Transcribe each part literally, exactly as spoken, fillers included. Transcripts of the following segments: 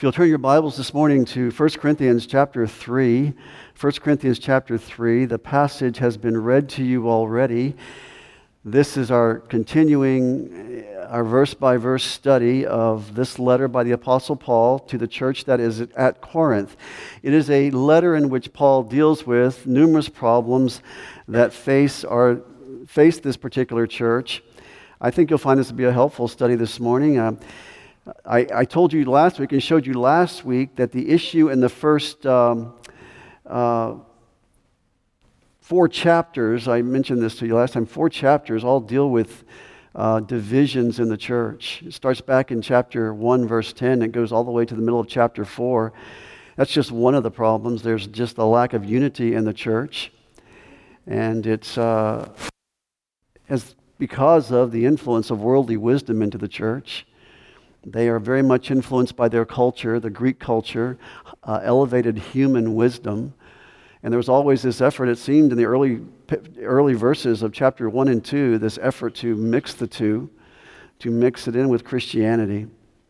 you'll turn your Bibles this morning to First Corinthians chapter three, First Corinthians chapter three, the passage has been read to you already. This is our continuing, our verse-by-verse study of this letter by the Apostle Paul to the church that is at Corinth. It is a letter in which Paul deals with numerous problems that face our, face this particular church. I think you'll find this to be a helpful study this morning. Uh, I, I told you last week and showed you last week that the issue in the first um, uh, four chapters, I mentioned this to you last time, four chapters all deal with uh, divisions in the church. It starts back in chapter one, verse ten, and goes all the way to the middle of chapter four. That's just one of the problems. There's just a lack of unity in the church. And it's uh, as because of the influence of worldly wisdom into the church. They are very much influenced by their culture, the Greek culture, uh, elevated human wisdom. And there was always this effort, it seemed in the early early verses of chapter one and two, this effort to mix the two, to mix it in with Christianity.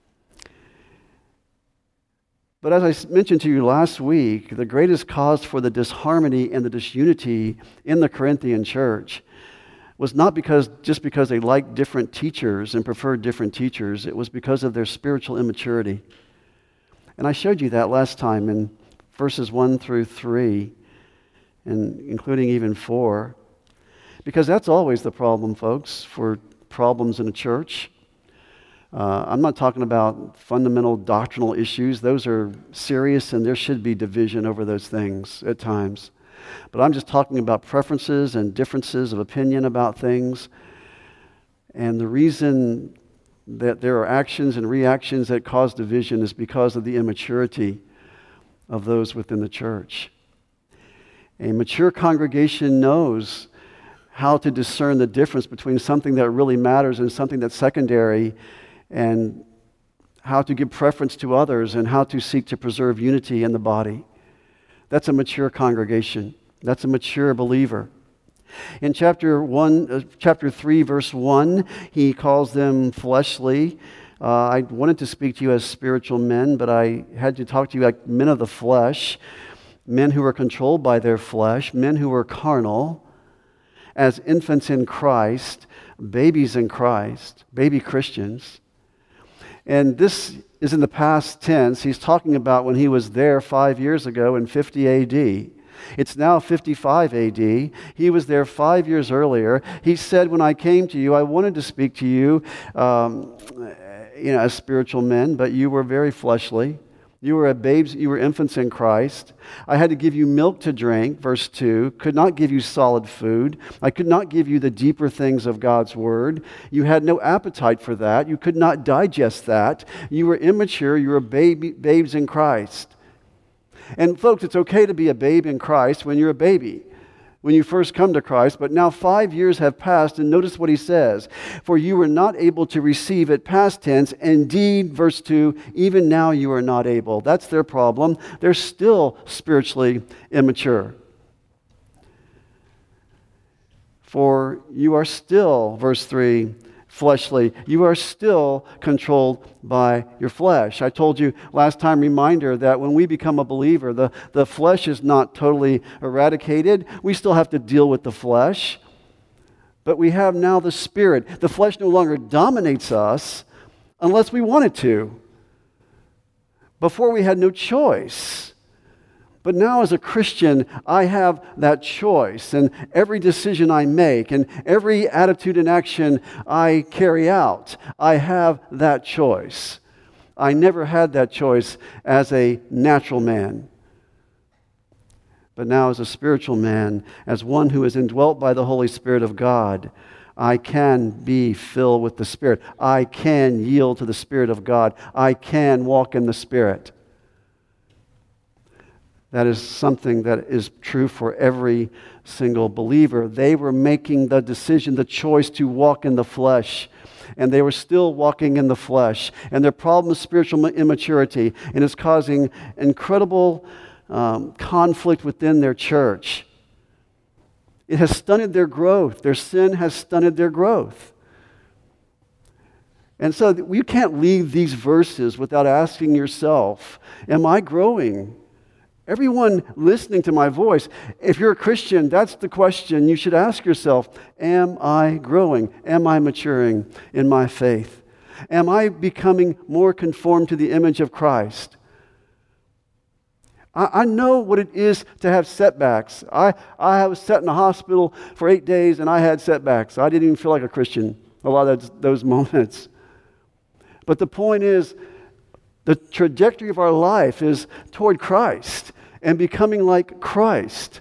But as I mentioned to you last week, the greatest cause for the disharmony and the disunity in the Corinthian church was not because just because they liked different teachers and preferred different teachers. It was because of their spiritual immaturity. And I showed you that last time in verses one through three, and including even four. Because that's always the problem, folks, for problems in a church. Uh, I'm not talking about fundamental doctrinal issues. Those are serious, and there should be division over those things at times. But I'm just talking about preferences and differences of opinion about things. And the reason that there are actions and reactions that cause division is because of the immaturity of those within the church. A mature congregation knows how to discern the difference between something that really matters and something that's secondary, and how to give preference to others and how to seek to preserve unity in the body. That's a mature congregation. That's a mature believer. In chapter one, uh, chapter three, verse one, he calls them fleshly. Uh, I wanted to speak to you as spiritual men, but I had to talk to you like men of the flesh, men who are controlled by their flesh, men who are carnal, as infants in Christ, babies in Christ, baby Christians. And this is in the past tense. He's talking about when he was there five years ago in fifty A D. It's now fifty-five A D. He was there five years earlier. He said, when I came to you, I wanted to speak to you, um, you know, as spiritual men, but you were very fleshly. You were a babes, you were infants in Christ. I had to give you milk to drink, verse two, could not give you solid food. I could not give you the deeper things of God's word. You had no appetite for that. You could not digest that. You were immature. You were baby, babes in Christ. And folks, it's okay to be a babe in Christ when you're a baby, when you first come to Christ, but now five years have passed, and notice what he says. For you were not able to receive it, past tense. Indeed, verse two, even now you are not able. That's their problem. They're still spiritually immature. For you are still, verse three, fleshly. You are still controlled by your flesh. I told you last time, reminder, that when we become a believer, the, the flesh is not totally eradicated. We still have to deal with the flesh. But we have now the Spirit. The flesh no longer dominates us unless we want it to. Before we had no choice. But now as a Christian, I have that choice, and every decision I make and every attitude and action I carry out, I have that choice. I never had that choice as a natural man. But now as a spiritual man, as one who is indwelt by the Holy Spirit of God, I can be filled with the Spirit. I can yield to the Spirit of God. I can walk in the Spirit. That is something that is true for every single believer. They were making the decision, the choice to walk in the flesh. And they were still walking in the flesh. And their problem is spiritual immaturity. And it's causing incredible um, conflict within their church. It has stunted their growth. Their sin has stunted their growth. And so you can't leave these verses without asking yourself, am I growing? Everyone listening to my voice, if you're a Christian, that's the question you should ask yourself. Am I growing? Am I maturing in my faith? Am I becoming more conformed to the image of Christ? I, I know what it is to have setbacks. I, I was set in a hospital for eight days and I had setbacks. I didn't even feel like a Christian a lot of those, those moments. But the point is, the trajectory of our life is toward Christ and becoming like Christ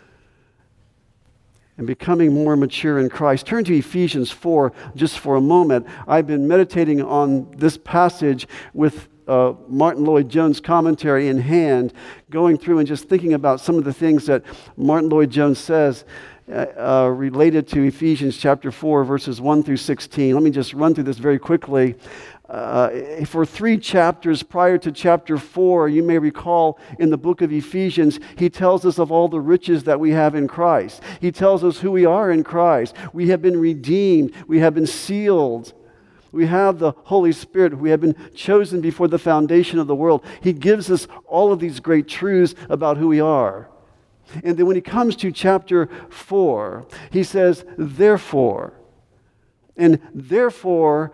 and becoming more mature in Christ. Turn to Ephesians four just for a moment. I've been meditating on this passage with uh, Martin Lloyd-Jones' commentary in hand, going through and just thinking about some of the things that Martin Lloyd-Jones says uh, uh, related to Ephesians chapter four, verses one through sixteen. Let me just run through this very quickly. Uh, for three chapters prior to chapter four, you may recall in the book of Ephesians, he tells us of all the riches that we have in Christ. He tells us who we are in Christ. We have been redeemed. We have been sealed. We have the Holy Spirit. We have been chosen before the foundation of the world. He gives us all of these great truths about who we are. And then when he comes to chapter four, he says, therefore. And therefore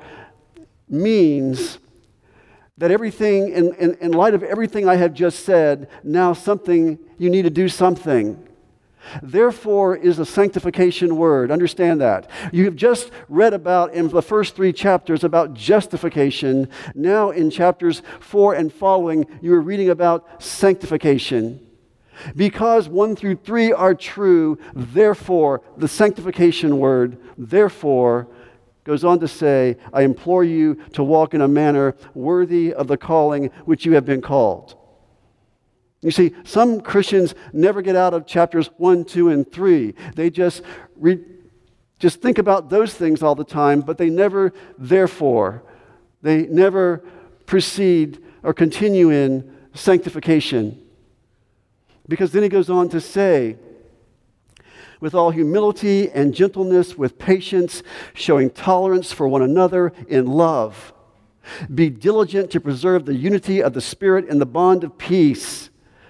means that everything, in, in, in light of everything I have just said, now something, you need to do something. Therefore is a sanctification word. Understand that. You have just read about in the first three chapters about justification. Now in chapters four and following, you are reading about sanctification. Because one through three are true, therefore, the sanctification word, therefore, goes on to say, I implore you to walk in a manner worthy of the calling which you have been called. You see, some Christians never get out of chapters one, two, and three. They just re- just think about those things all the time, but they never, therefore, they never proceed or continue in sanctification. Because then he goes on to say, with all humility and gentleness, with patience, showing tolerance for one another in love. Be diligent to preserve the unity of the Spirit in the bond of peace.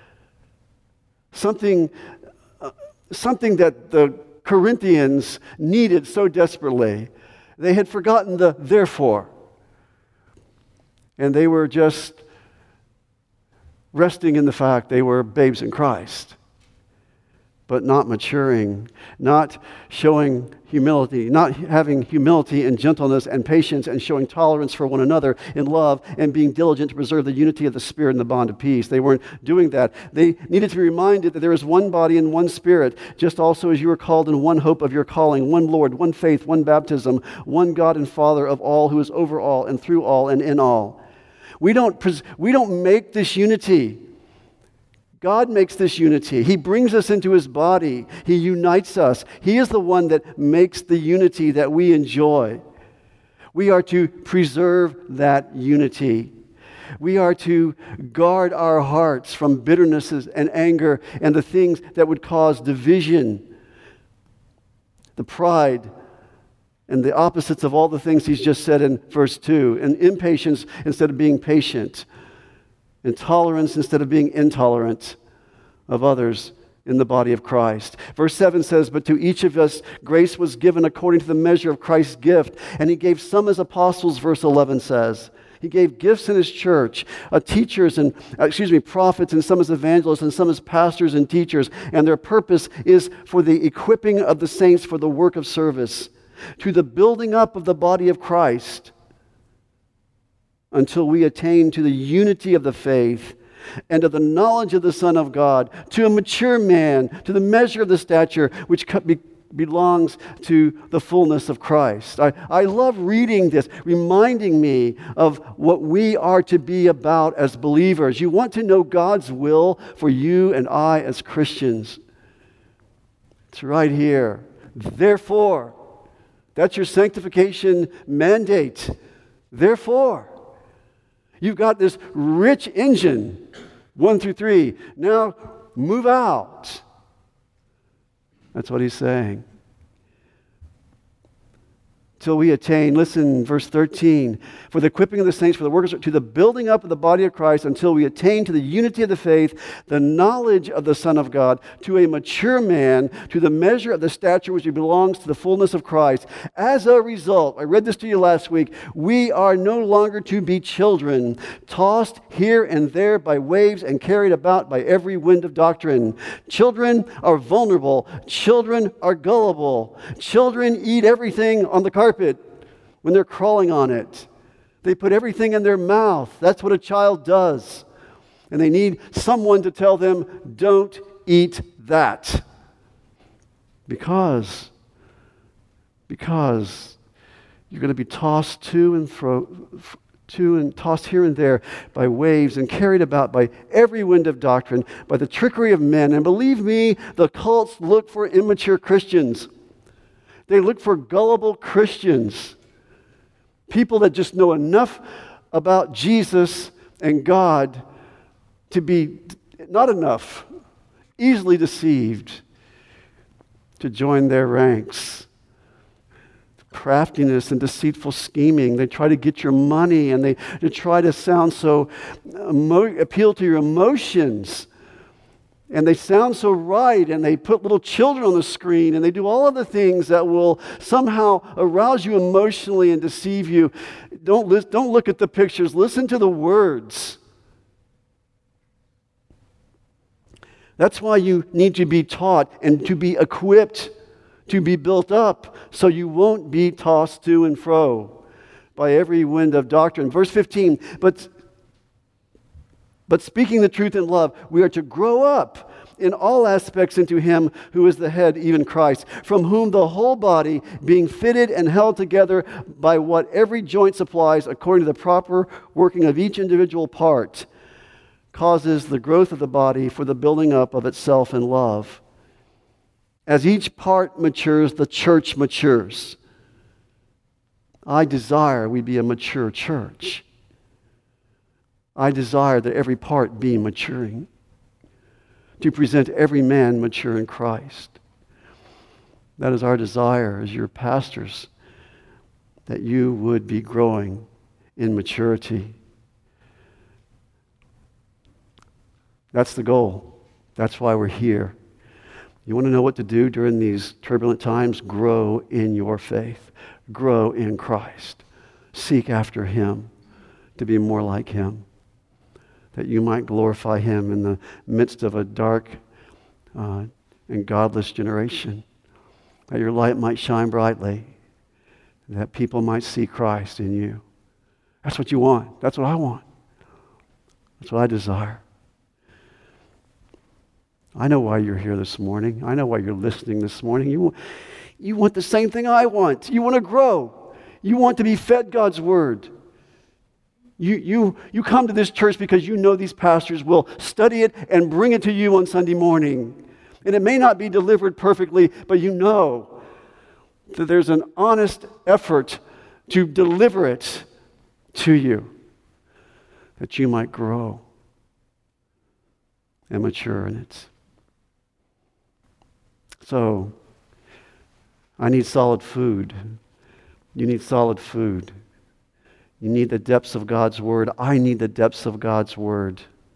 Something, uh, something that the Corinthians needed so desperately. They had forgotten the therefore. And they were just resting in the fact they were babes in Christ, but not maturing, not showing humility, not having humility and gentleness and patience and showing tolerance for one another in love and being diligent to preserve the unity of the Spirit in the bond of peace. They weren't doing that. They needed to be reminded that there is one body and one Spirit, just also as you were called in one hope of your calling, one Lord, one faith, one baptism, one God and Father of all, who is over all and through all and in all. We don't, pres- we don't make this unity. God makes this unity. He brings us into His body. He unites us. He is the one that makes the unity that we enjoy. We are to preserve that unity. We are to guard our hearts from bitternesses and anger and the things that would cause division, the pride, and the opposites of all the things he's just said in verse two. And impatience instead of being patient. Intolerance instead of being intolerant of others in the body of Christ. Verse seven says, but to each of us grace was given according to the measure of Christ's gift. And he gave some as apostles, verse eleven says. He gave gifts in his church, uh, teachers and, uh, excuse me, prophets, and some as evangelists, and some as pastors and teachers. And their purpose is for the equipping of the saints for the work of service, to the building up of the body of Christ, until we attain to the unity of the faith and of the knowledge of the Son of God, to a mature man, to the measure of the stature which be, belongs to the fullness of Christ. I, I love reading this, reminding me of what we are to be about as believers. You want to know God's will for you and I as Christians. It's right here. Therefore, that's your sanctification mandate. Therefore, you've got this rich engine, one through three. Now move out. That's what he's saying. till we attain, listen, verse thirteen, for the equipping of the saints, for the workers, to the building up of the body of Christ, until we attain to the unity of the faith, the knowledge of the Son of God, to a mature man, to the measure of the stature which belongs to the fullness of Christ. As a result, I read this to you last week, we are no longer to be children, tossed here and there by waves and carried about by every wind of doctrine. Children are vulnerable. Children are gullible. Children eat everything on the carpet when they're crawling on it. They put everything in their mouth. That's what a child does. And they need someone to tell them, don't eat that. Because, because you're going to be tossed to and fro, to and tossed here and there by waves and carried about by every wind of doctrine, by the trickery of men. And believe me, the cults look for immature Christians. They look for gullible Christians, people that just know enough about Jesus and God to be not enough, easily deceived, to join their ranks. Craftiness and deceitful scheming. They try to get your money, and they, they try to sound so, emo- appeal to your emotions. And they sound so right, and they put little children on the screen, and they do all of the things that will somehow arouse you emotionally and deceive you. Don't, li- don't look at the pictures. Listen to the words. That's why you need to be taught and to be equipped, to be built up, so you won't be tossed to and fro by every wind of doctrine. Verse fifteen, but But speaking the truth in love, we are to grow up in all aspects into Him who is the head, even Christ, from whom the whole body, being fitted and held together by what every joint supplies, according to the proper working of each individual part, causes the growth of the body for the building up of itself in love. As each part matures, the church matures. I desire we be a mature church. I desire that every part be maturing, to present every man mature in Christ. That is our desire as your pastors, that you would be growing in maturity. That's the goal. That's why we're here. You want to know what to do during these turbulent times? Grow in your faith. Grow in Christ. Seek after Him to be more like Him, that you might glorify Him in the midst of a dark uh, and godless generation, that your light might shine brightly, that people might see Christ in you. That's what you want. That's what I want. That's what I desire. I know why you're here this morning. I know why you're listening this morning. You, you want the same thing I want. You want to grow. You want to be fed God's Word. You, you, you come to this church because you know these pastors will study it and bring it to you on Sunday morning. And it may not be delivered perfectly, but you know that there's an honest effort to deliver it to you, that you might grow and mature in it. So, I need solid food. You need solid food. You need the depths of God's Word. I need the depths of God's Word.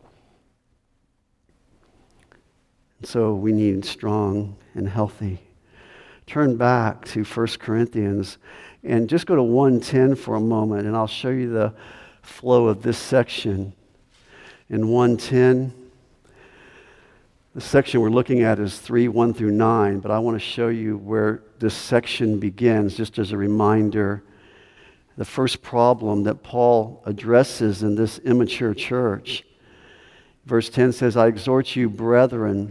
And so we need strong and healthy. Turn back to First Corinthians and just go to one ten for a moment, and I'll show you the flow of this section. In one ten, the section we're looking at is three, one through nine, but I want to show you where this section begins, just as a reminder. The first problem that Paul addresses in this immature church. Verse ten says, I exhort you, brethren,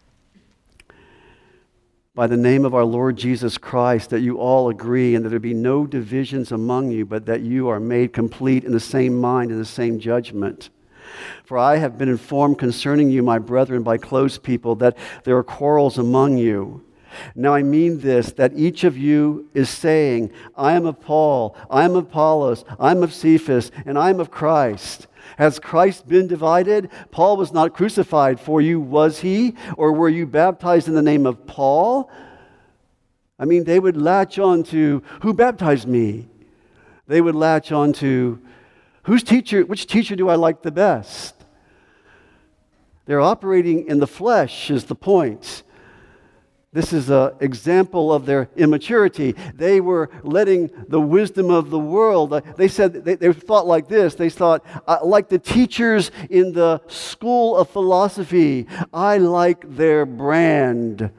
by the name of our Lord Jesus Christ, that you all agree and that there be no divisions among you, but that you are made complete in the same mind and the same judgment. For I have been informed concerning you, my brethren, by close people, that there are quarrels among you. Now I mean this, that each of you is saying, I am of Paul, I am of Apollos, I am of Cephas, and I am of Christ. Has Christ been divided? Paul was not crucified for you, was he? Or were you baptized in the name of Paul? I mean, they would latch on to who baptized me. They would latch on to whose teacher, which teacher do I like the best? They're operating in the flesh is the point. This is an example of their immaturity. They were letting the wisdom of the world, they said, they, they thought like this. They thought, uh, like the teachers in the school of philosophy, I like their brand.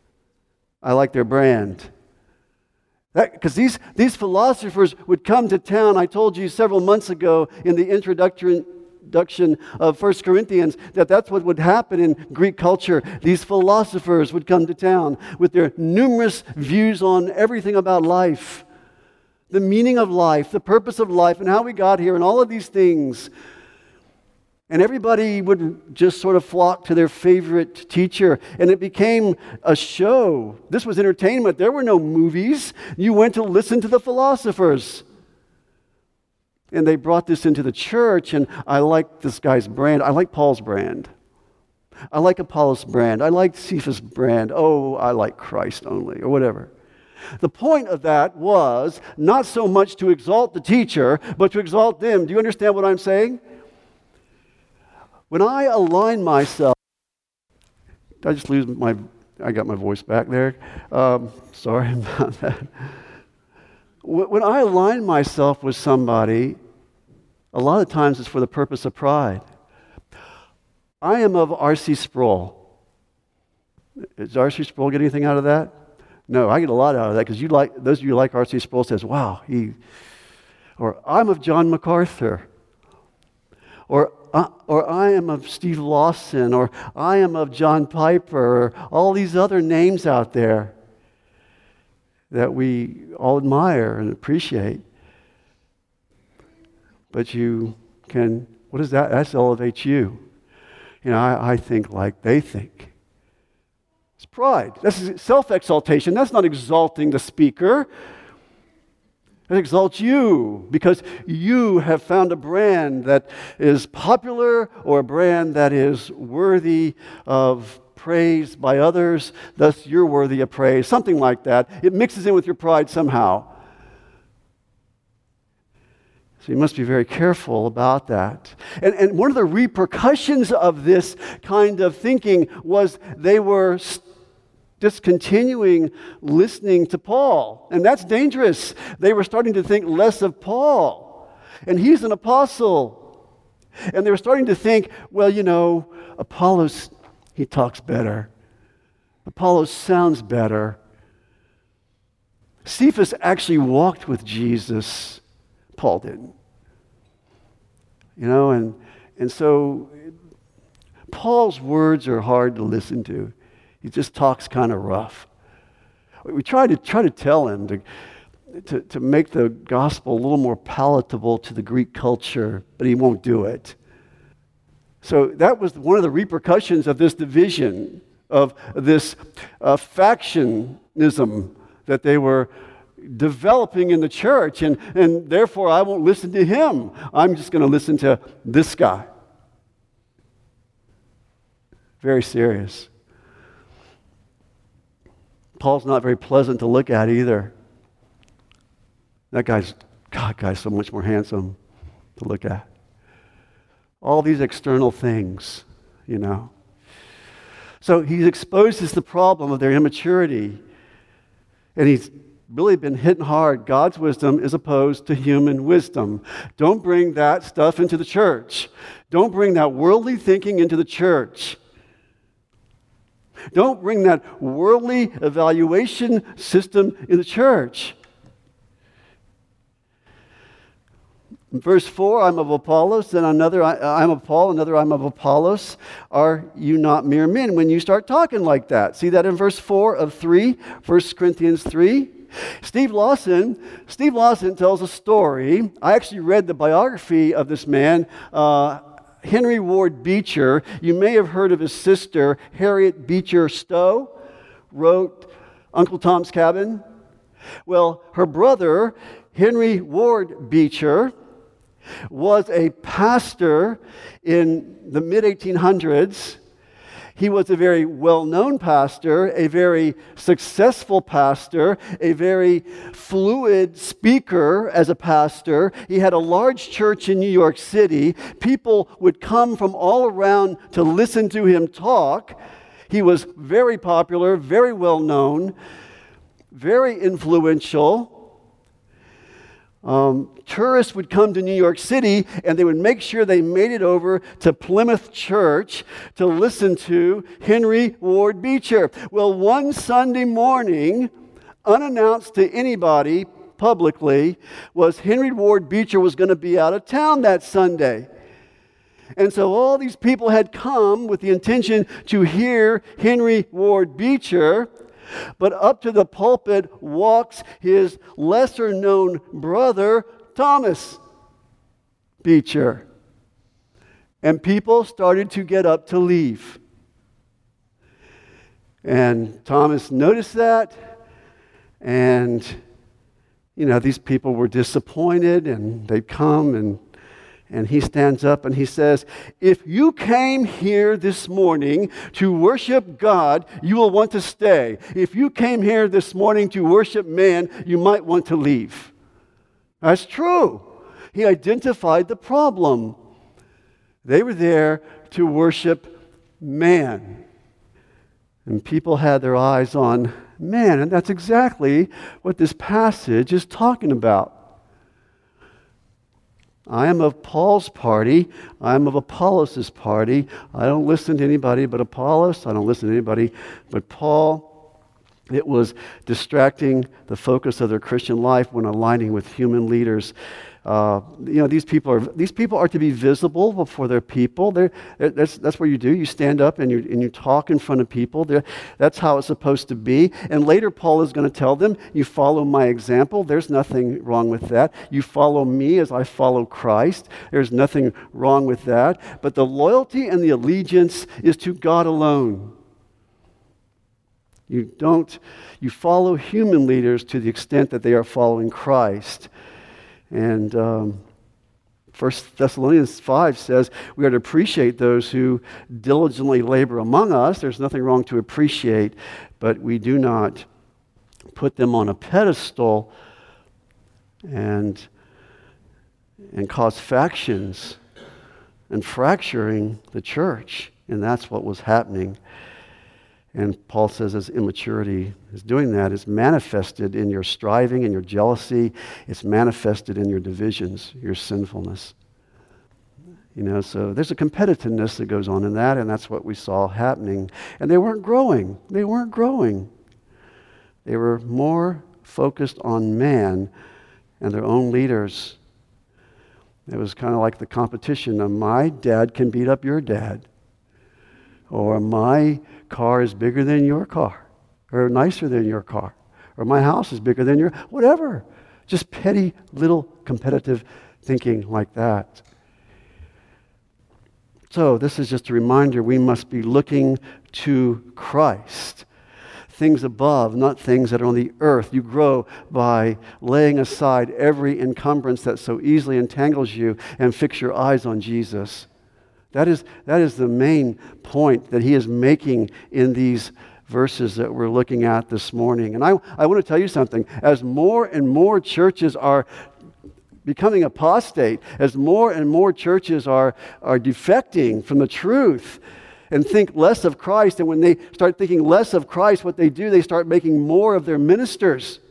I like their brand. Because these, these philosophers would come to town. I told you several months ago in the introduction introduction of First Corinthians that that's what would happen in Greek culture. These philosophers would come to town with their numerous views on everything about life, the meaning of life, the purpose of life, and how we got here, and all of these things. And everybody would just sort of flock to their favorite teacher. And it became a show. This was entertainment. There were no movies. You went to listen to the philosophers. And they brought this into the church, and I like this guy's brand. I like Paul's brand. I like Apollos' brand. I like Cephas' brand. Oh, I like Christ only, or whatever. The point of that was not so much to exalt the teacher, but to exalt them. Do you understand what I'm saying? When I align myself, did I just lose my, I got my voice back there. Um, sorry about that. When I align myself with somebody, a lot of times it's for the purpose of pride. I am of R C Sproul. Does R C Sproul get anything out of that? No, I get a lot out of that because you like those of you who like R C Sproul says, "Wow, he." Or I'm of John MacArthur. Or uh, or I am of Steve Lawson. Or I am of John Piper. Or all these other names out there that we all admire and appreciate. But you can, what is that? That elevates you. You know, I, I think like they think. It's pride. That's self-exaltation. That's not exalting the speaker. It exalts you because you have found a brand that is popular or a brand that is worthy of praise by others, thus you're worthy of praise, something like that. It mixes in with your pride somehow. So you must be very careful about that. And, and one of the repercussions of this kind of thinking was they were discontinuing listening to Paul. And that's dangerous. They were starting to think less of Paul. And he's an apostle. And they were starting to think, well, you know, Apollos, he talks better. Apollos sounds better. Cephas actually walked with Jesus. Paul didn't. You know, and and so Paul's words are hard to listen to. He just talks kind of rough. We try to try to tell him to, to, to make the gospel a little more palatable to the Greek culture, but he won't do it. So that was one of the repercussions of this division, of this uh, factionism that they were developing in the church, and, and therefore I won't listen to him. I'm just going to listen to this guy. Very serious. Paul's not very pleasant to look at either. That guy's, God, guy's so much more handsome to look at. All these external things, you know. So he exposes the problem of their immaturity, and he's really been hitting hard. God's wisdom is opposed to human wisdom. Don't bring that stuff into the church. Don't bring that worldly thinking into the church. Don't bring that worldly evaluation system in the church. In verse four, I'm of Apollos, then another, I, I'm of Paul, another, I'm of Apollos. Are you not mere men when you start talking like that? See that in verse four of three, First Corinthians three? Steve Lawson, Steve Lawson tells a story. I actually read the biography of this man, uh, Henry Ward Beecher. You may have heard of his sister, Harriet Beecher Stowe, wrote Uncle Tom's Cabin. Well, her brother, Henry Ward Beecher, was a pastor in the mid eighteen hundreds, He was a very well-known pastor, a very successful pastor, a very fluid speaker as a pastor. He had a large church in New York City. People would come from all around to listen to him talk. He was very popular, very well-known, very influential. Um, tourists would come to New York City and they would make sure they made it over to Plymouth Church to listen to Henry Ward Beecher. Well, one Sunday morning, unannounced to anybody publicly, was Henry Ward Beecher was going to be out of town that Sunday. And so all these people had come with the intention to hear Henry Ward Beecher. But up to the pulpit walks his lesser-known brother, Thomas Beecher. And people started to get up to leave. And Thomas noticed that. And, you know, these people were disappointed, and they'd come, and And he stands up and he says, if you came here this morning to worship God, you will want to stay. If you came here this morning to worship man, you might want to leave. That's true. He identified the problem. They were there to worship man. And people had their eyes on man. And that's exactly what this passage is talking about. I am of Paul's party. I am of Apollos' party. I don't listen to anybody but Apollos. I don't listen to anybody but Paul. It was distracting the focus of their Christian life when aligning with human leaders. Uh, you know, these people are these people are to be visible before their people. They're, that's that's what you do. You stand up and you and you talk in front of people. They're, that's how it's supposed to be. And later, Paul is going to tell them, "You follow my example." There's nothing wrong with that. You follow me as I follow Christ. There's nothing wrong with that. But the loyalty and the allegiance is to God alone. You don't. You follow human leaders to the extent that they are following Christ. And um, First Thessalonians five says we are to appreciate those who diligently labor among us. There's nothing wrong to appreciate, but we do not put them on a pedestal and, and cause factions and fracturing the church. And that's what was happening. And Paul says as immaturity is doing that, it's manifested in your striving and your jealousy. It's manifested in your divisions, your sinfulness. You know, so there's a competitiveness that goes on in that, and that's what we saw happening. And they weren't growing. They weren't growing. They were more focused on man and their own leaders. It was kind of like the competition of my dad can beat up your dad. Or my car is bigger than your car, or nicer than your car, or my house is bigger than your, whatever. Just petty little competitive thinking like that. So this is just a reminder we must be looking to Christ. Things above, not things that are on the earth. You grow by laying aside every encumbrance that so easily entangles you and fix your eyes on Jesus. That is, that is the main point that he is making in these verses that we're looking at this morning. And I, I want to tell you something. As more and more churches are becoming apostate, as more and more churches are, are defecting from the truth and think less of Christ, and when they start thinking less of Christ, what they do, they start making more of their ministers.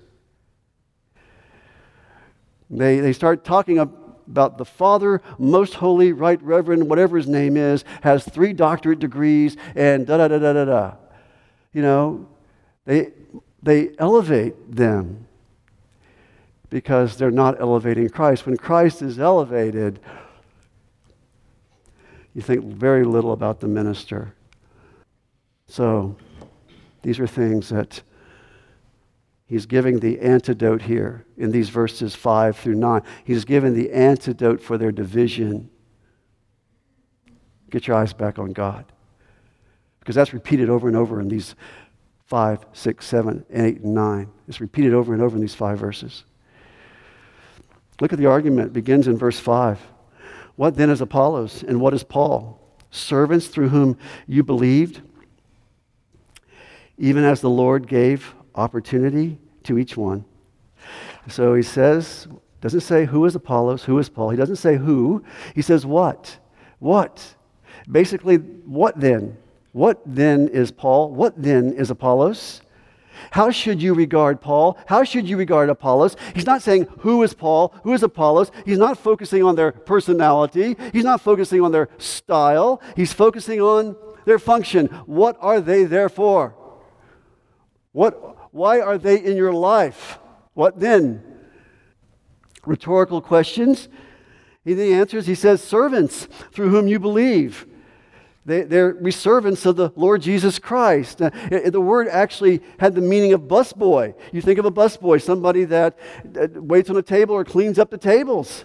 They, they start talking about about the Father, Most Holy, Right Reverend, whatever his name is, has three doctorate degrees, and da-da-da-da-da-da. You know, they, they elevate them because they're not elevating Christ. When Christ is elevated, you think very little about the minister. So, these are things that he's giving the antidote here in these verses five through nine. He's given the antidote for their division. Get your eyes back on God. Because that's repeated over and over in these five, six, seven, eight, and nine. It's repeated over and over in these five verses. Look at the argument. It begins in verse five. What then is Apollos and what is Paul? Servants through whom you believed, even as the Lord gave opportunity to each one. So he says, doesn't say who is Apollos, who is Paul. He doesn't say who. He says what? What? Basically, what then? What then is Paul? What then is Apollos? How should you regard Paul? How should you regard Apollos? He's not saying who is Paul, who is Apollos. He's not focusing on their personality. He's not focusing on their style. He's focusing on their function. What are they there for? What, why are they in your life? What then? Rhetorical questions. He answers, he says, servants through whom you believe. They, they're servants of the Lord Jesus Christ. Uh, it, the word actually had the meaning of busboy. You think of a busboy, somebody that uh, waits on a table or cleans up the tables.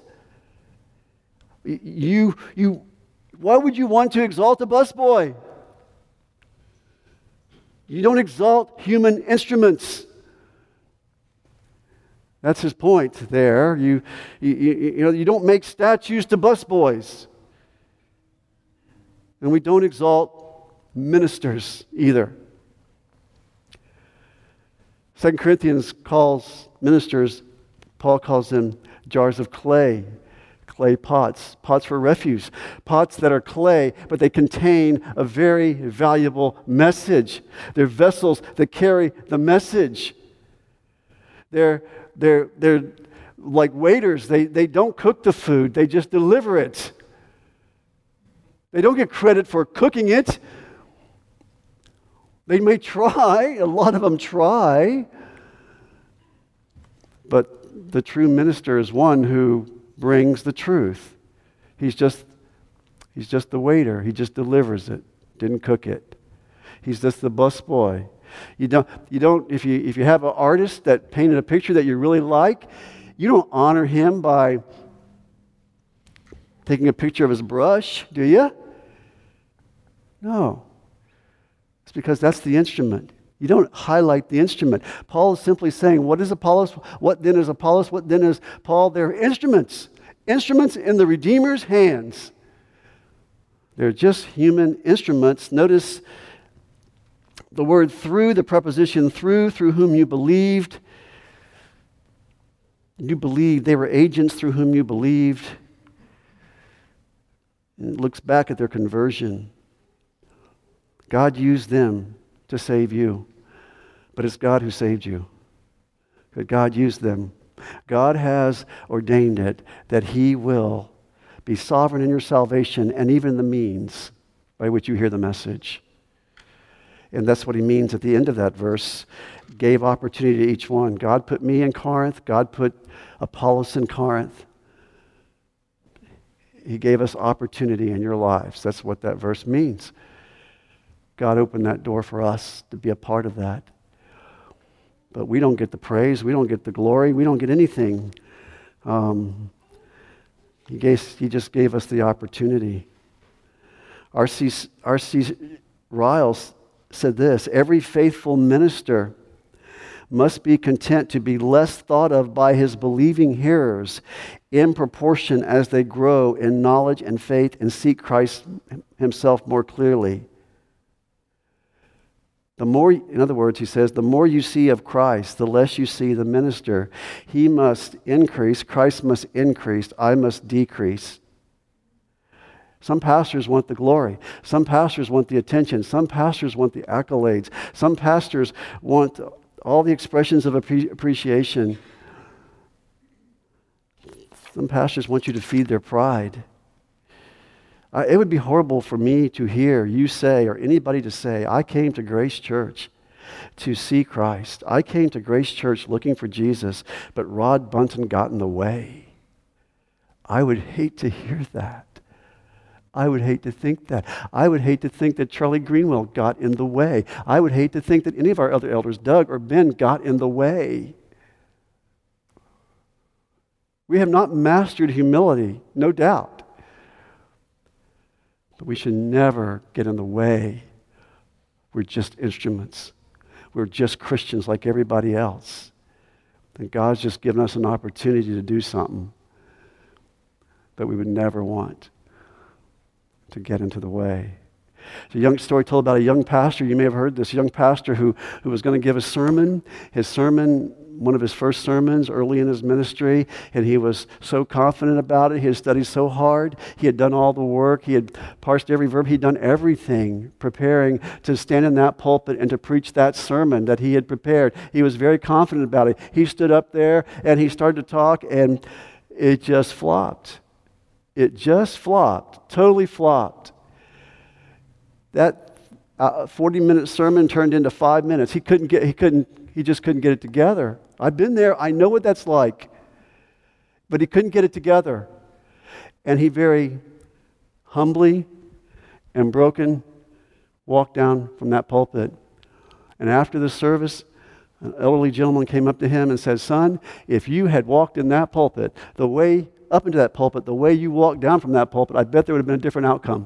You, you, why would you want to exalt a busboy? You don't exalt human instruments. That's his point there. You, you, you, you know, you don't make statues to busboys. And we don't exalt ministers either. Second Corinthians calls ministers, Paul calls them jars of clay, clay pots, pots for refuse, pots that are clay, but they contain a very valuable message. They're vessels that carry the message. They're, they're, they're like waiters. They, they don't cook the food, they just deliver it. They don't get credit for cooking it. They may try, a lot of them try, but the true minister is one who brings the truth. He's just, he's just the waiter. He just delivers it, didn't cook it. He's just the busboy. You don't, you don't, if you, if you have an artist that painted a picture that you really like, you don't honor him by taking a picture of his brush, do you? No. It's because that's the instrument. You don't highlight the instrument. Paul is simply saying, what is Apollos? What then is Apollos? What then is Paul? They're instruments. Instruments in the Redeemer's hands. They're just human instruments. Notice the word through, the preposition through, through whom you believed. You believed. They were agents through whom you believed. And it looks back at their conversion. God used them to save you, but it's God who saved you. But God used them. God has ordained it that He will be sovereign in your salvation and even the means by which you hear the message. And that's what He means at the end of that verse. Gave opportunity to each one. God put me in Corinth. God put Apollos in Corinth. He gave us opportunity in your lives. That's what that verse means. God opened that door for us to be a part of that. But we don't get the praise. We don't get the glory. We don't get anything. Um, he, gave, he just gave us the opportunity. R C R C Riles said this, every faithful minister must be content to be less thought of by his believing hearers in proportion as they grow in knowledge and faith and seek Christ Himself more clearly. The more, in other words, he says, the more you see of Christ, the less you see the minister. He must increase, Christ must increase, I must decrease. Some pastors want the glory. Some pastors want the attention. Some pastors want the accolades. Some pastors want all the expressions of appreciation. Some pastors want you to feed their pride. Uh, it would be horrible for me to hear you say, or anybody to say, I came to Grace Church to see Christ. I came to Grace Church looking for Jesus, but Rod Bunton got in the way. I would hate to hear that. I would hate to think that. I would hate to think that Charlie Greenwell got in the way. I would hate to think that any of our other elders, Doug or Ben, got in the way. We have not mastered humility, no doubt. But we should never get in the way. We're just instruments. We're just Christians like everybody else. And God's just given us an opportunity to do something that we would never want to get into the way. It's a young story told about a young pastor. You may have heard this. A young pastor who, who was going to give a sermon. His sermon, one of his first sermons early in his ministry, and he was so confident about it. He had studied so hard. He had done all the work. He had parsed every verb. He'd done everything preparing to stand in that pulpit and to preach that sermon that he had prepared. He was very confident about it. He stood up there and he started to talk, and it just flopped. It just flopped, totally flopped. That uh, forty-minute sermon turned into five minutes. He couldn't get, he couldn't, he just couldn't get it together. I've been there. I know what that's like. But he couldn't get it together. And he very humbly and broken walked down from that pulpit. And after the service, an elderly gentleman came up to him and said, "Son, if you had walked in that pulpit the way, up into that pulpit, the way you walked down from that pulpit, I bet there would have been a different outcome."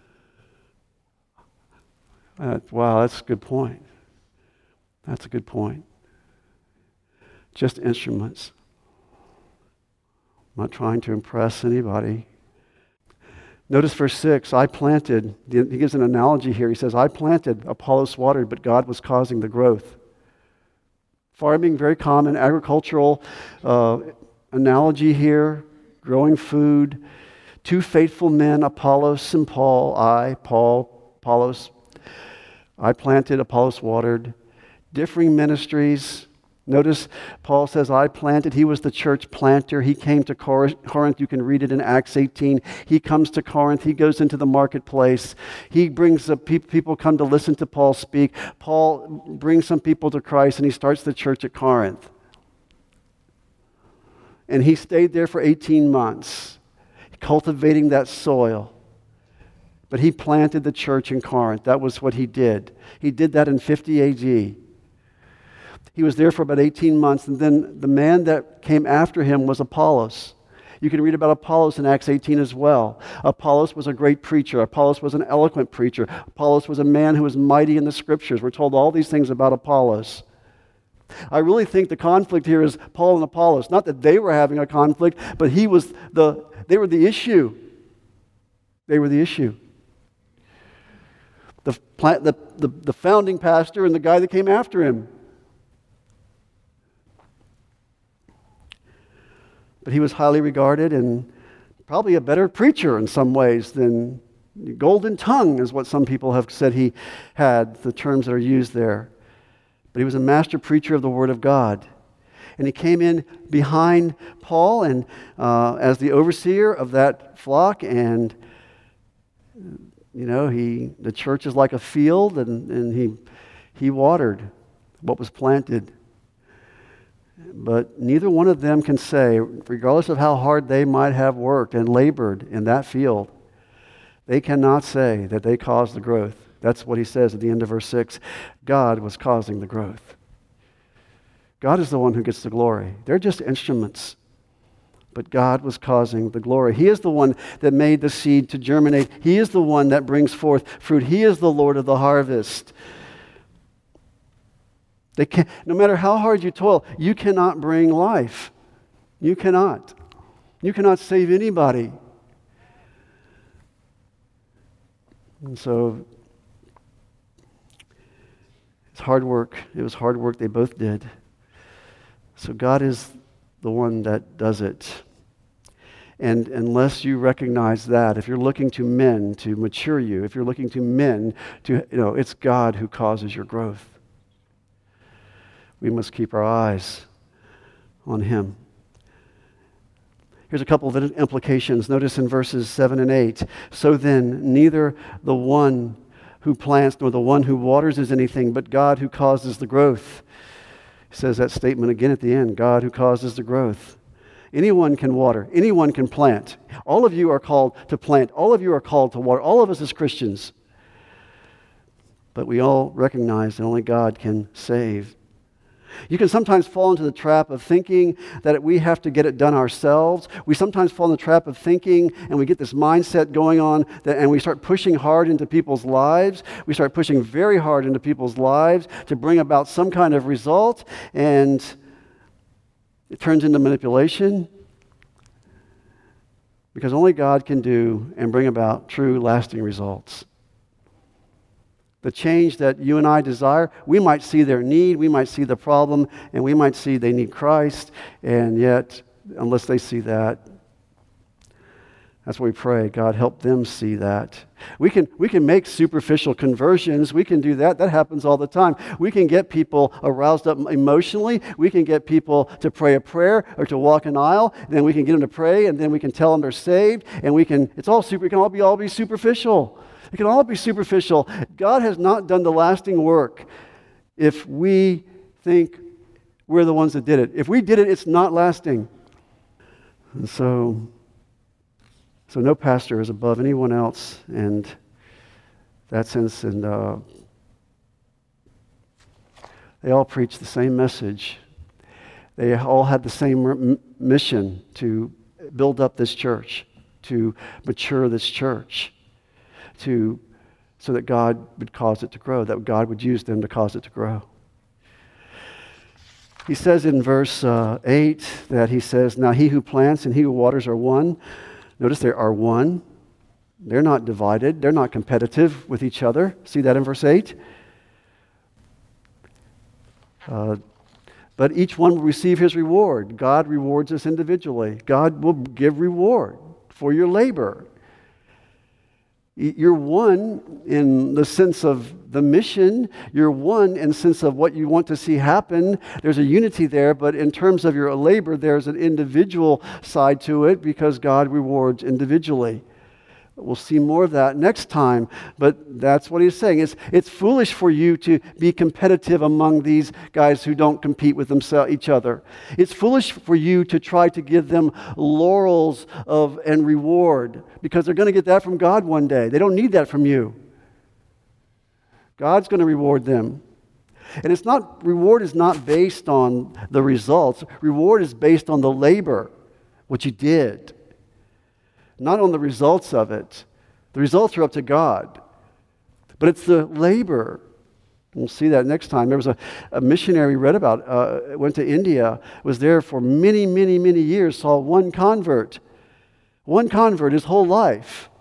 Uh, wow, that's a good point. That's a good point. Just instruments. I'm not trying to impress anybody. Notice verse six, I planted. He gives an analogy here. He says, I planted, Apollos watered, but God was causing the growth. Farming, very common, agricultural uh, analogy here, growing food. Two faithful men, Apollos and Paul. I, Paul, Apollos. I planted, Apollos watered. Differing ministries. Notice Paul says, I planted. He was the church planter. He came to Corinth. You can read it in Acts eighteen. He comes to Corinth. He goes into the marketplace. He brings up people, people come to listen to Paul speak. Paul brings some people to Christ, and he starts the church at Corinth. And he stayed there for eighteen months, cultivating that soil. But he planted the church in Corinth. That was what he did. He did that in fifty A D. He was there for about eighteen months, and then the man that came after him was Apollos. You can read about Apollos in Acts eighteen as well. Apollos was a great preacher. Apollos was an eloquent preacher. Apollos was a man who was mighty in the scriptures. We're told all these things about Apollos. I really think the conflict here is Paul and Apollos. Not that they were having a conflict, but he was the, they were the issue. They were the issue. The, plant, the, the, the founding pastor and the guy that came after him. But he was highly regarded and probably a better preacher in some ways than golden tongue is what some people have said he had, the terms that are used there. But he was a master preacher of the Word of God. And he came in behind Paul and uh, as the overseer of that flock, and you know, he the church is like a field, and, and he he watered what was planted. But neither one of them can say, regardless of how hard they might have worked and labored in that field, they cannot say that they caused the growth. That's what he says at the end of verse six. God was causing the growth. God is the one who gets the glory. They're just instruments. But God was causing the glory. He is the one that made the seed to germinate. He is the one that brings forth fruit. He is the Lord of the harvest. They can, no matter how hard you toil, you cannot bring life. You cannot. You cannot save anybody. And so, it's hard work. It was hard work they both did. So God is the one that does it. And unless you recognize that, if you're looking to men to mature you, if you're looking to men to, you know, it's God who causes your growth. We must keep our eyes on Him. Here's a couple of implications. Notice in verses seven and eight. So then, neither the one who plants nor the one who waters is anything, but God who causes the growth. He says that statement again at the end. God who causes the growth. Anyone can water. Anyone can plant. All of you are called to plant. All of you are called to water. All of us as Christians. But we all recognize that only God can save. You can sometimes fall into the trap of thinking that we have to get it done ourselves. We sometimes fall in the trap of thinking, and we get this mindset going on, that, and we start pushing hard into people's lives. We start pushing very hard into people's lives to bring about some kind of result, and it turns into manipulation, because only God can do and bring about true, lasting results. the change that you and I desire, we might see their need, we might see the problem, and we might see they need Christ, and yet, unless they see that, that's what we pray. God, help them see that. We can, we can make superficial conversions. We can do that. That happens all the time. We can get people aroused up emotionally. We can get people to pray a prayer or to walk an aisle. Then we can get them to pray, and then we can tell them they're saved. And we can, it's all super, it can all be, all be superficial. It can all be superficial. God has not done the lasting work if we think we're the ones that did it. If we did it, it's not lasting. And so... So no pastor is above anyone else in that sense, and uh, they all preach the same message. They all had the same m- mission to build up this church, to mature this church, to so that God would cause it to grow, that God would use them to cause it to grow. He says in verse uh, eight that he says, "Now he who plants and he who waters are one." Notice they are one. They're not divided. They're not competitive with each other. See that in verse eight? Uh, but each one will receive his reward. God rewards us individually. God will give reward for your labor. You're one in the sense of the mission. You're one in the sense of what you want to see happen. There's a unity there, but in terms of your labor, there's an individual side to it because God rewards individually. We'll see more of that next time, but that's what he's saying. It's, it's foolish for you to be competitive among these guys who don't compete with themselves, each other. It's foolish for you to try to give them laurels of and reward because they're going to get that from God one day. They don't need that from you. God's going to reward them. And it's not, reward is not based on the results. Reward is based on the labor, what you did. Not on the results of it. The results are up to God. But it's the labor. We'll see that next time. There was a, a missionary read about, uh, went to India, was there for many, many, many years, saw one convert. One convert his whole life.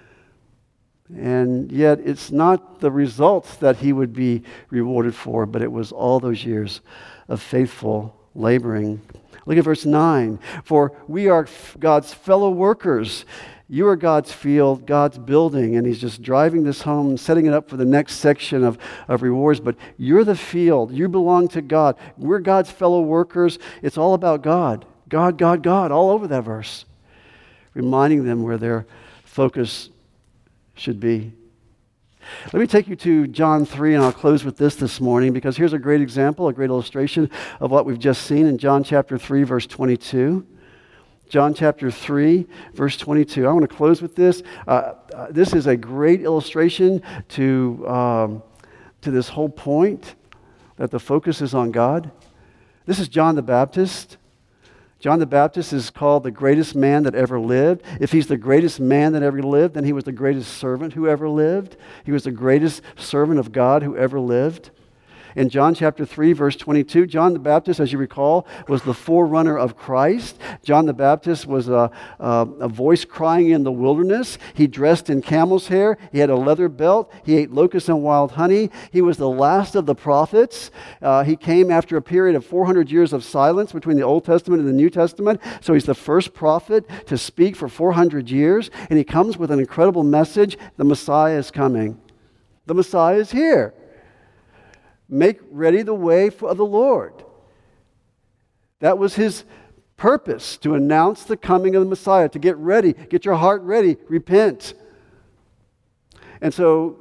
And yet it's not the results that he would be rewarded for, but it was all those years of faithful laboring. Look at verse nine. For we are God's fellow workers. You are God's field, God's building. And he's just driving this home, setting it up for the next section of, of rewards. But you're the field. You belong to God. We're God's fellow workers. It's all about God. God, God, God, all over that verse. Reminding them where their focus should be. Let me take you to John three, and I'll close with this this morning, because here's a great example, a great illustration of what we've just seen in John chapter three, verse twenty-two. John chapter three, verse twenty-two. I want to close with this. Uh, uh, this is a great illustration to, um, to this whole point, that the focus is on God. This is John the Baptist. John the Baptist is called the greatest man that ever lived. If he's the greatest man that ever lived, then he was the greatest servant who ever lived. He was the greatest servant of God who ever lived. In John chapter three, verse twenty-two, John the Baptist, as you recall, was the forerunner of Christ. John the Baptist was a, a, a voice crying in the wilderness. He dressed in camel's hair. He had a leather belt. He ate locusts and wild honey. He was the last of the prophets. Uh, he came after a period of four hundred years of silence between the Old Testament and the New Testament. So he's the first prophet to speak for four hundred years. And he comes with an incredible message. The Messiah is coming. The Messiah is here. Make ready the way for the Lord. That was his purpose, to announce the coming of the Messiah, to get ready, get your heart ready, repent. And so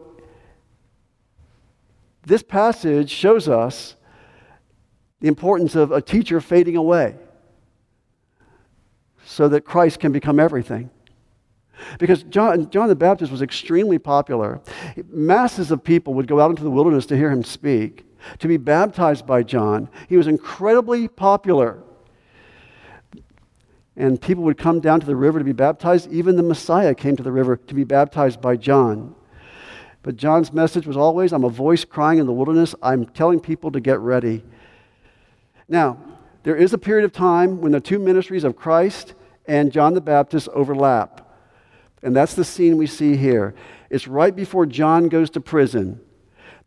this passage shows us the importance of a teacher fading away so that Christ can become everything. Because John, John the Baptist was extremely popular. Masses of people would go out into the wilderness to hear him speak, to be baptized by John. He was incredibly popular. And people would come down to the river to be baptized. Even the Messiah came to the river to be baptized by John. But John's message was always, I'm a voice crying in the wilderness. I'm telling people to get ready. Now, there is a period of time when the two ministries of Christ and John the Baptist overlap. And that's the scene we see here. It's right before John goes to prison.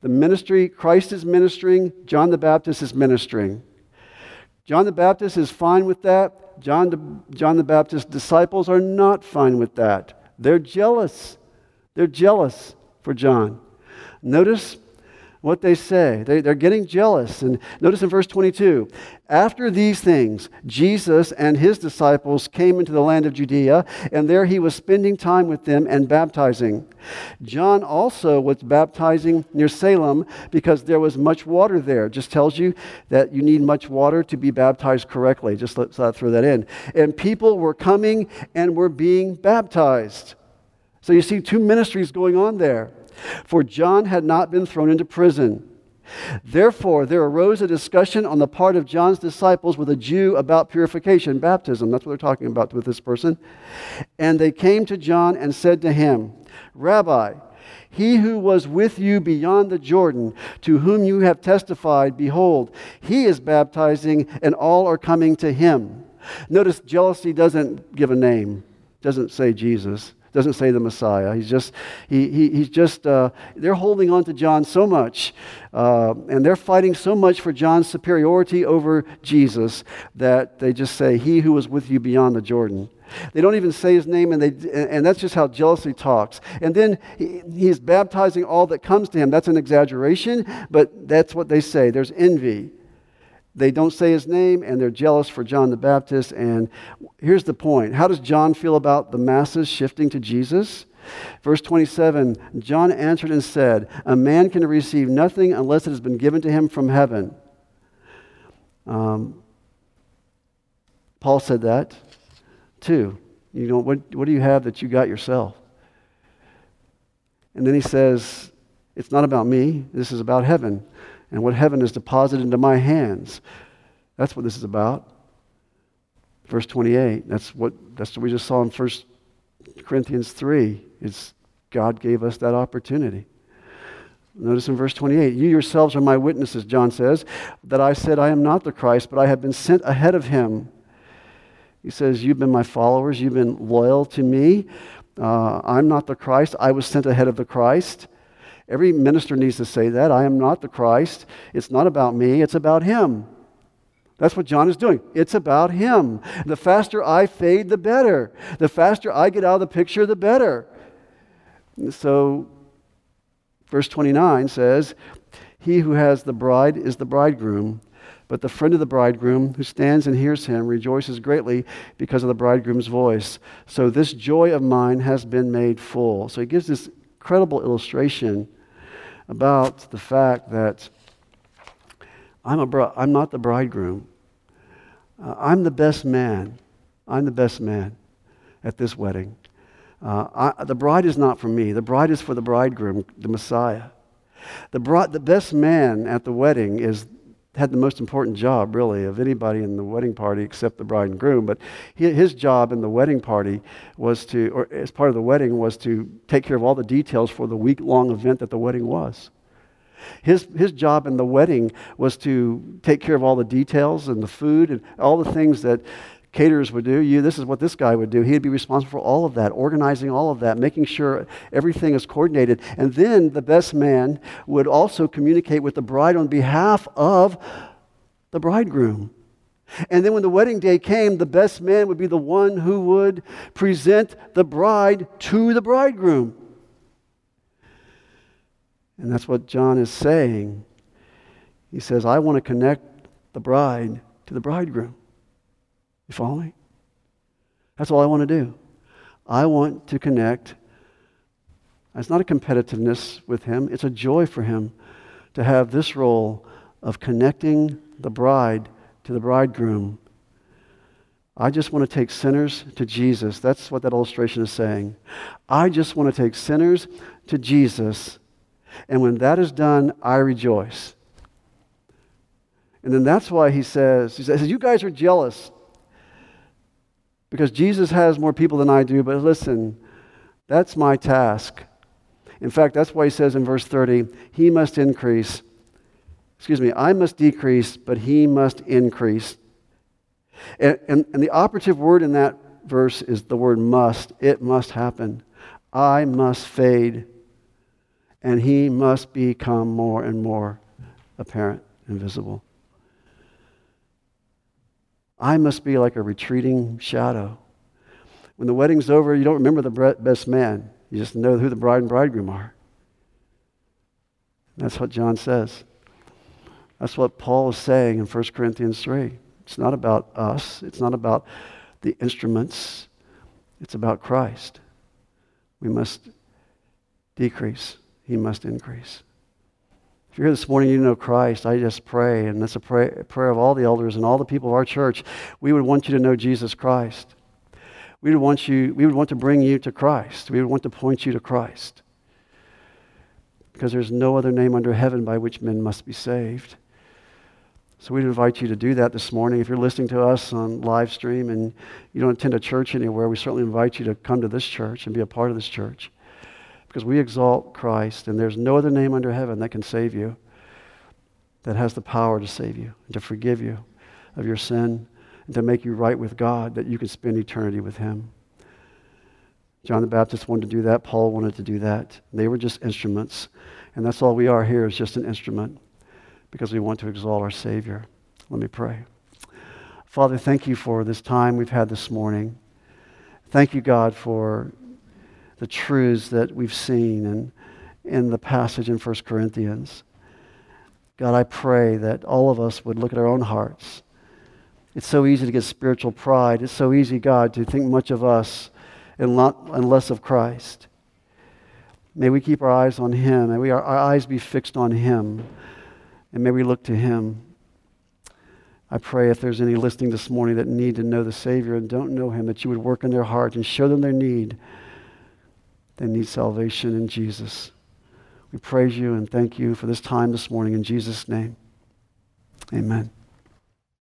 The ministry, Christ is ministering, John the Baptist is ministering. John the Baptist is fine with that. John the, John the Baptist's disciples are not fine with that. They're jealous. They're jealous for John. Notice what they say. They, they're getting jealous. And notice in verse twenty-two, after these things, Jesus and his disciples came into the land of Judea, and there he was spending time with them and baptizing. John also was baptizing near Salem because there was much water there. Just tells you that you need much water to be baptized correctly. Just let's uh, throw that in. And people were coming and were being baptized. So you see two ministries going on there. For John had not been thrown into prison. Therefore, there arose a discussion on the part of John's disciples with a Jew about purification, baptism. That's what they're talking about with this person. And they came to John and said to him, Rabbi, he who was with you beyond the Jordan, to whom you have testified, behold, he is baptizing, and all are coming to him. Notice jealousy doesn't give a name, doesn't say Jesus. Doesn't say the Messiah. He's just, he, he, he's just, uh, they're holding on to John so much, uh, and they're fighting so much for John's superiority over Jesus that they just say, he who was with you beyond the Jordan. They don't even say his name, and they, and that's just how jealousy talks. And then he, he's baptizing all that comes to him. That's an exaggeration, but that's what they say. There's envy. They don't say his name, and they're jealous for John the Baptist. And here's the point. How does John feel about the masses shifting to Jesus? Verse twenty-seven, John answered and said, a man can receive nothing unless it has been given to him from heaven. Um, Paul said that too. You know, what, what do you have that you got yourself? And then he says, it's not about me. This is about heaven. And what heaven is deposited into my hands. That's what this is about. Verse twenty-eight, that's what that's what we just saw in First Corinthians three. It's God gave us that opportunity. Notice in verse twenty-eight, you yourselves are my witnesses, John says, that I said I am not the Christ, but I have been sent ahead of him. He says, you've been my followers, you've been loyal to me. Uh, I'm not the Christ, I was sent ahead of the Christ. Every minister needs to say that. I am not the Christ. It's not about me. It's about him. That's what John is doing. It's about him. The faster I fade, the better. The faster I get out of the picture, the better. So, verse twenty-nine says, he who has the bride is the bridegroom, but the friend of the bridegroom who stands and hears him rejoices greatly because of the bridegroom's voice. So this joy of mine has been made full. So he gives this incredible illustration about the fact that I'm a bri- I'm not the bridegroom. Uh, I'm the best man. I'm the best man at this wedding. Uh, I, the bride is not for me. The bride is for the bridegroom, the Messiah. The bride, the best man at the wedding is had the most important job, really, of anybody in the wedding party except the bride and groom. But his job in the wedding party was to, or as part of the wedding, was to take care of all the details for the week-long event that the wedding was. His, his job in the wedding was to take care of all the details and the food and all the things that caterers would do. You, this is what this guy would do. He'd be responsible for all of that, organizing all of that, making sure everything is coordinated. And then the best man would also communicate with the bride on behalf of the bridegroom. And then when the wedding day came, the best man would be the one who would present the bride to the bridegroom. And that's what John is saying. He says, I want to connect the bride to the bridegroom. You follow me? That's all I want to do. I want to connect. It's not a competitiveness with him. It's a joy for him to have this role of connecting the bride to the bridegroom. I just want to take sinners to Jesus. That's what that illustration is saying. I just want to take sinners to Jesus. And when that is done, I rejoice. And then that's why he says, he says, you guys are jealous because Jesus has more people than I do, but listen, that's my task. In fact, that's why he says in verse thirty, he must increase. Excuse me, I must decrease, but he must increase. And, and, and the operative word in that verse is the word must. It must happen. I must fade, and he must become more and more apparent and visible. I must be like a retreating shadow. When the wedding's over, you don't remember the best man. You just know who the bride and bridegroom are. That's what John says. That's what Paul is saying in First Corinthians three. It's not about us. It's not about the instruments. It's about Christ. We must decrease. He must increase. If you're here this morning, you know Christ, I just pray, and that's a pray, prayer of all the elders and all the people of our church, we would want you to know Jesus Christ. We would want you, we would want to bring you to Christ. We would want to point you to Christ. Because there's no other name under heaven by which men must be saved. So we'd invite you to do that this morning. If you're listening to us on live stream and you don't attend a church anywhere, we certainly invite you to come to this church and be a part of this church. Because we exalt Christ, and there's no other name under heaven that can save you, that has the power to save you, and to forgive you of your sin, and to make you right with God, that you can spend eternity with Him. John the Baptist wanted to do that. Paul wanted to do that. They were just instruments. And that's all we are here, is just an instrument, because we want to exalt our Savior. Let me pray. Father, thank you for this time we've had this morning. Thank you, God, for the truths that we've seen in, in the passage in First Corinthians. God, I pray that all of us would look at our own hearts. It's so easy to get spiritual pride. It's so easy, God, to think much of us and, lot, and less of Christ. May we keep our eyes on Him. May we, our, our eyes be fixed on Him. And may we look to Him. I pray if there's any listening this morning that need to know the Savior and don't know Him, that you would work in their heart and show them their need. They need salvation in Jesus. We praise you and thank you for this time this morning in Jesus' name. Amen.